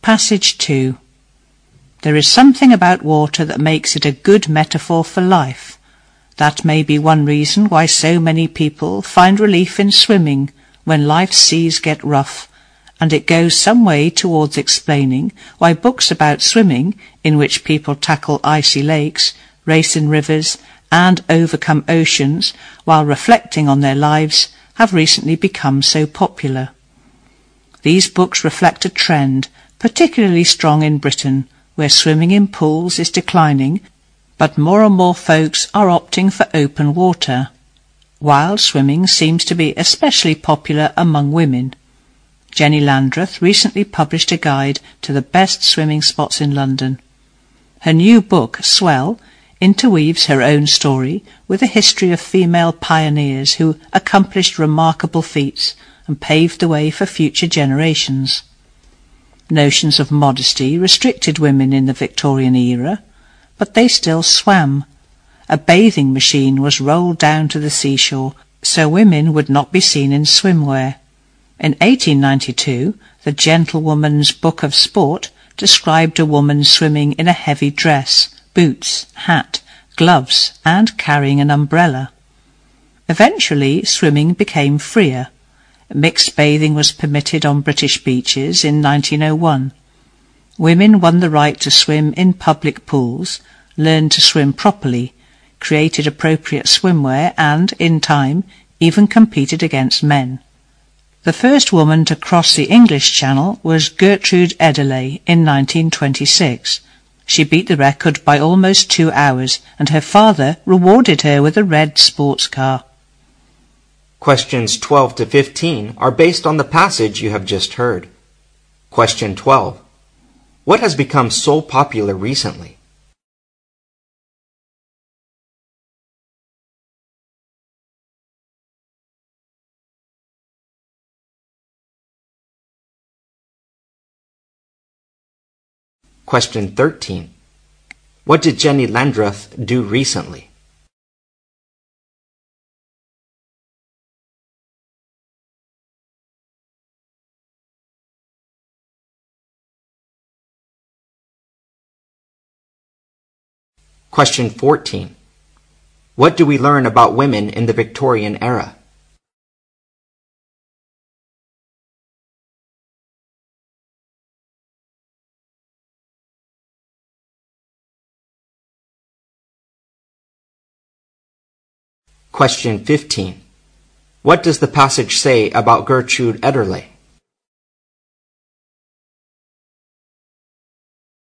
Passage 2. There is something about water that makes it a good metaphor for life. That may be one reason why so many people find relief in swimming when life's seas get rough, and it goes some way towards explaining why books about swimming, in which people tackle icy lakes, race in rivers, and overcome oceans while reflecting on their lives, have recently become so popular. These books reflect a trend, particularly strong in Britain, where swimming in pools is declining, but more and more folks are opting for open water. Wild swimming seems to be especially popular among women. Jenny Landreth recently published a guide to the best swimming spots in London. Her new book, Swell, interweaves her own story with a history of female pioneers who accomplished remarkable feats and paved the way for future generations. Notions of modesty restricted women in the Victorian era, but they still swam. A bathing machine was rolled down to the seashore so women would not be seen in swimwear. In 1892, the Gentlewoman's Book of Sport described a woman swimming in a heavy dress, boots, hat, gloves, and carrying an umbrella. Eventually, swimming became freer. Mixed bathing was permitted on British beaches in 1901. Women won the right to swim in public pools, learned to swim properly, created appropriate swimwear, and, in time, even competed against men. The first woman to cross the English Channel was Gertrude Ederle in 1926. She beat the record by almost 2 hours, and her father rewarded her with a red sports car. Questions 12 to 15 are based on the passage you have just heard. Question 12. What has become so popular recently? Question 13. What did Jenny Landreth do recently? Question 14. What do we learn about women in the Victorian era? Question 15. What does the passage say about Gertrude Ederle?